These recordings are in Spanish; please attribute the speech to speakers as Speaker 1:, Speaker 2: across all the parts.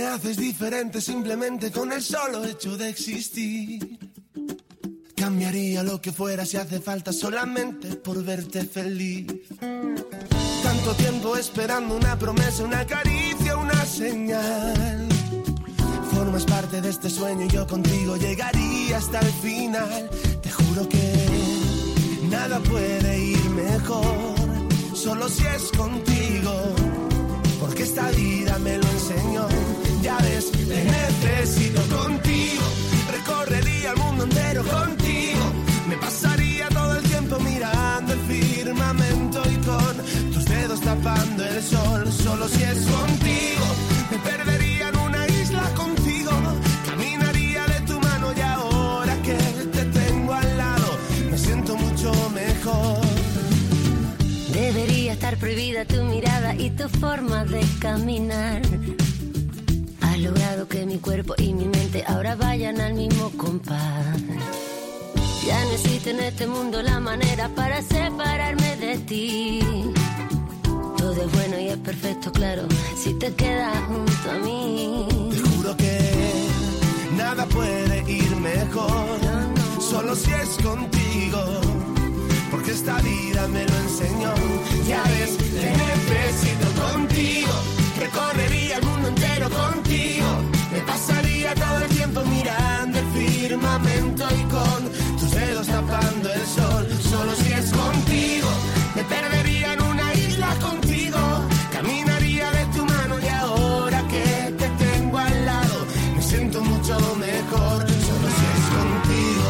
Speaker 1: haces diferente simplemente con el solo hecho de existir. Cambiaría lo que fuera si hace falta solamente por verte feliz. Tanto tiempo esperando una promesa, una caricia, una señal. Formas parte de este sueño y yo contigo llegaría hasta el final. Te juro que nada puede ir mejor, solo si es contigo, porque esta vida me lo enseñó. Ya ves, te necesito contigo. Recorrería el mundo entero contigo. Me pasaría todo el tiempo mirando el firmamento y con tus dedos tapando el sol. Solo si es contigo. Me perdería en una isla contigo. Caminaría de tu mano y ahora que te tengo al lado me siento mucho mejor.
Speaker 2: Debería estar prohibida tu mirada y tu forma de caminar. Has logrado que mi cuerpo y mi mente ahora vayan al mismo compás. Ya no existe en este mundo la manera para separarme de ti. Todo es bueno y es perfecto, claro, si te quedas junto a mí.
Speaker 1: Te juro que nada puede ir mejor, solo si es contigo, porque esta vida me lo enseñó. Ya ves, te necesito contigo. Recorrería el mundo entero contigo. Me pasaría todo el tiempo mirando el firmamento y con tus dedos tapando el sol. Solo si es contigo. Me perdería en una isla contigo. Caminaría de tu mano y ahora que te tengo al lado me siento mucho mejor. Solo si es contigo.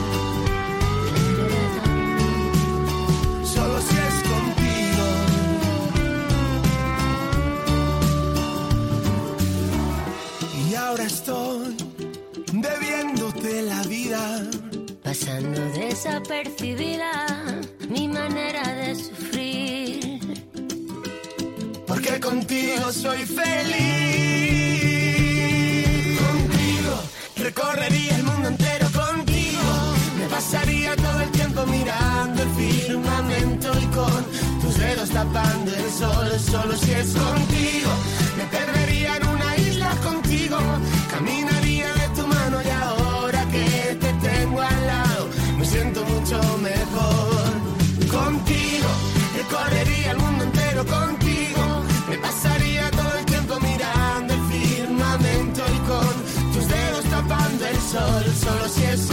Speaker 1: Solo si es contigo. Y ahora estoy bebiéndote la vida,
Speaker 2: pasando desapercibida mi manera de sufrir.
Speaker 1: Porque contigo soy feliz. Contigo recorrería el mundo entero contigo. Me pasaría todo el tiempo mirando el firmamento y con tus dedos tapando el sol. Solo si es contigo. Me perdería en una isla contigo. Caminaría de tu mano y ahora que te tengo al lado me siento mucho mejor. Contigo recorrería el mundo entero contigo. Me pasaría todo el tiempo mirando el firmamento y con tus dedos tapando el sol. Solo si es